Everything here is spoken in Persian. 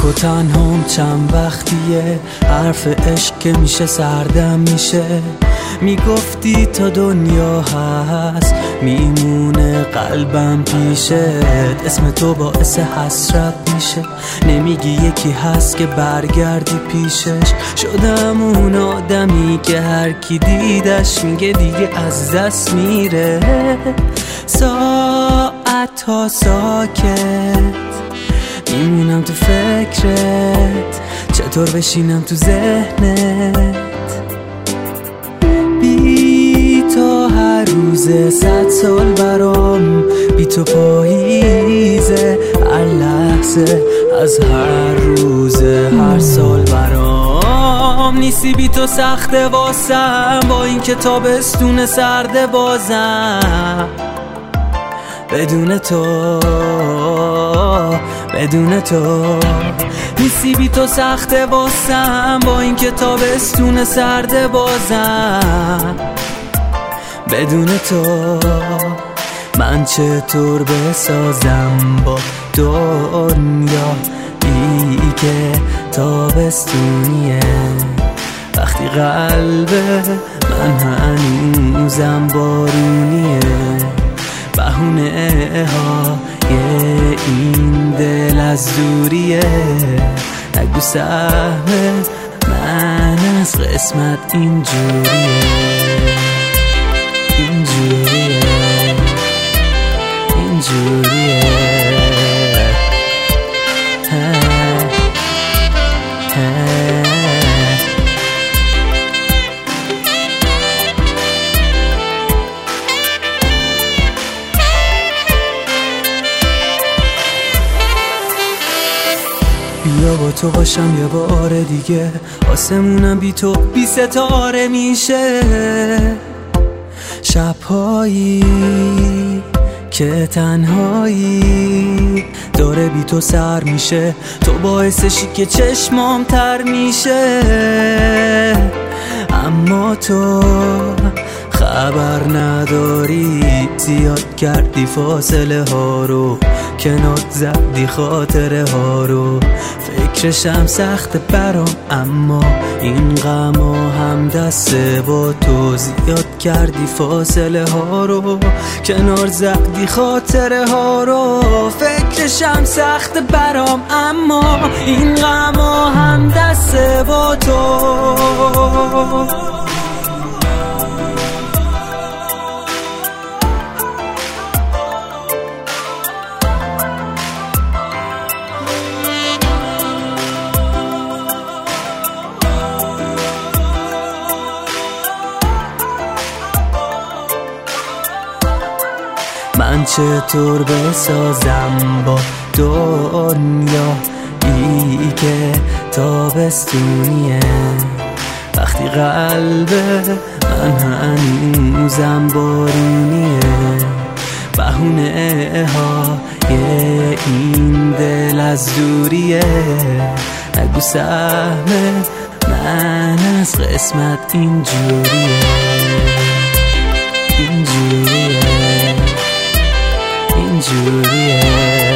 و تنهام چند وقتیه، حرف عشق که میشه سردم میشه. میگفتی تا دنیا هست میمونه قلبم پیشت، اسم تو باعث حسرت میشه. نمیگی یکی هست که برگردی پیشش. شدم اون آدمی که هر کی دیدش میگه دیگه از دست میره. ساعت ها ساکت میمونم تو فکرت، چطور بشینم تو ذهنت. بی تو هر روزه 100 سال برام، بی تو پاییزه هر لحظه از هر روزه هر سال برام. نیستی بی تو سخته واسم، با این که تابستون سرده بازم. بدون تو نیستی بی تو سخته واسم، با این که تابستون سرده بازم. بدون تو من چطور بسازم با دنیا ای که تابستونیه، وقتی قلب من هنوزم بارونیه. بهونه های این دل از دوریه، نگو سهم من از قسمت اینجوریه. اینجوریه بیا با تو باشم یه بار دیگه، آسمونم بی تو بی ستاره میشه. شبهایی که تنهایی داره بی تو سر میشه، تو باعثشی که چشمام تر میشه. اما تو خبر نداری، زیاد کردی فاصله ها رو، کنار زدی خاطره ها رو. فکرشم سخت برام، اما این غم هم دسته با تو. زیاد کردی فاصله ها رو، کنار زدی خاطره ها رو. فکرشم سخت برام، اما این غم هم دسته با تو. من چطور بسازم با دنیا ای که تابستونیه، وقتی قلب من هنوزم بارونیه. بهونه های این دل از دوریه، نگو سهم من از قسمت اینجوریه. اینجوریه